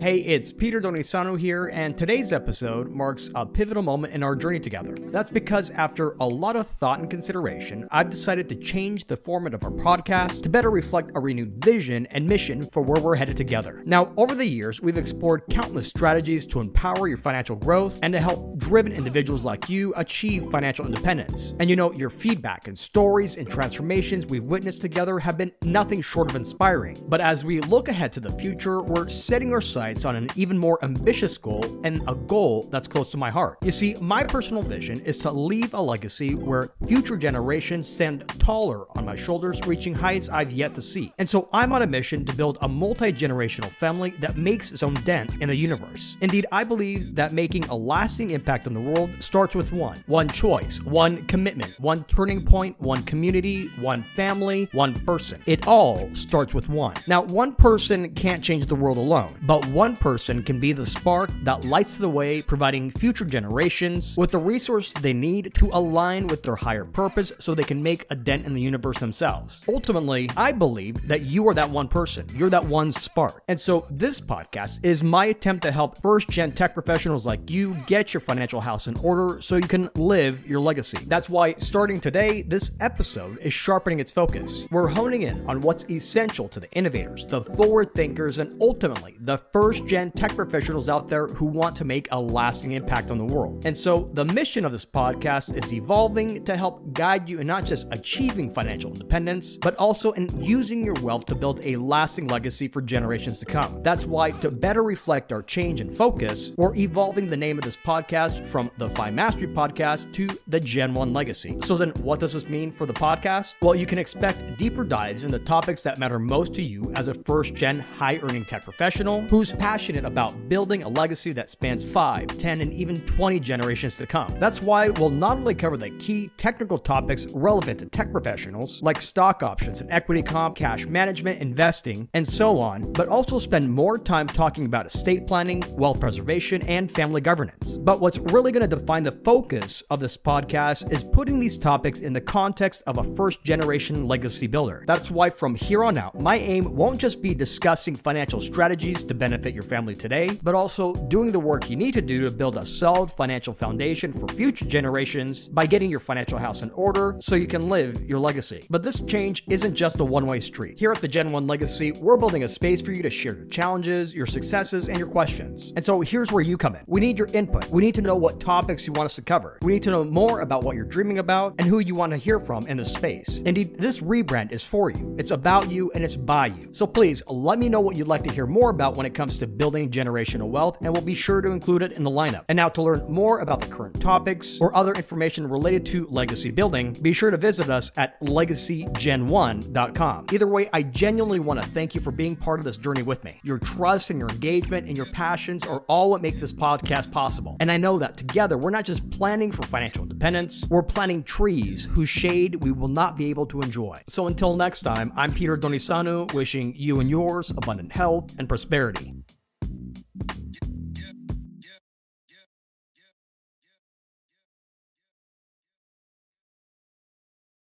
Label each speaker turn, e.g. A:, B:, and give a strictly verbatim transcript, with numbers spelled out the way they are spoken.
A: Hey, it's Peter Donisanu here, and today's episode marks a pivotal moment in our journey together. That's because after a lot of thought and consideration, I've decided to change the format of our podcast to better reflect a renewed vision and mission for where we're headed together. Now, over the years, we've explored countless strategies to empower your financial growth and to help driven individuals like you achieve financial independence. And you know, your feedback and stories and transformations we've witnessed together have been nothing short of inspiring. But as we look ahead to the future, we're setting our sights on an even more ambitious goal, and a goal that's close to my heart. You see, my personal vision is to leave a legacy where future generations stand taller on my shoulders, reaching heights I've yet to see. And so I'm on a mission to build a multi-generational family that makes its own dent in the universe. Indeed, I believe that making a lasting impact on the world starts with one. One choice, one commitment, one turning point, one community, one family, one person. It all starts with one. Now, one person can't change the world alone, but one One person can be the spark that lights the way, providing future generations with the resources they need to align with their higher purpose so they can make a dent in the universe themselves. Ultimately, I believe that you are that one person. You're that one spark. And so this podcast is my attempt to help first-gen tech professionals like you get your financial house in order so you can live your legacy. That's why starting today, this episode is sharpening its focus. We're honing in on what's essential to the innovators, the forward thinkers, and ultimately the first First-gen tech professionals out there who want to make a lasting impact on the world. And so the mission of this podcast is evolving to help guide you in not just achieving financial independence, but also in using your wealth to build a lasting legacy for generations to come. That's why, to better reflect our change and focus, we're evolving the name of this podcast from the Fi Mastery Podcast to the Gen one Legacy. So then what does this mean for the podcast? Well, you can expect deeper dives into topics that matter most to you as a first-gen high-earning tech professional who's passionate about building a legacy that spans five, ten, and even twenty generations to come. That's why we'll not only cover the key technical topics relevant to tech professionals, like stock options and equity comp, cash management, investing, and so on, but also spend more time talking about estate planning, wealth preservation, and family governance. But what's really going to define the focus of this podcast is putting these topics in the context of a first-generation legacy builder. That's why from here on out, my aim won't just be discussing financial strategies to benefit your family today, but also doing the work you need to do to build a solid financial foundation for future generations by getting your financial house in order so you can live your legacy. But this change isn't just a one-way street. Here at the Gen one Legacy, we're building a space for you to share your challenges, your successes, and your questions. And so here's where you come in. We need your input. We need to know what topics you want us to cover. We need to know more about what you're dreaming about and who you want to hear from in this space. Indeed, this rebrand is for you. It's about you and it's by you. So please let me know what you'd like to hear more about when it comes to building generational wealth, and we'll be sure to include it in the lineup. And now, to learn more about the current topics or other information related to legacy building, be sure to visit us at legacy gen one dot com. Either way, I genuinely want to thank you for being part of this journey with me. Your trust and your engagement and your passions are all what make this podcast possible. And I know that together, we're not just planning for financial independence, we're planting trees whose shade we will not be able to enjoy. So until next time, I'm Peter Donisanu, wishing you and yours abundant health and prosperity.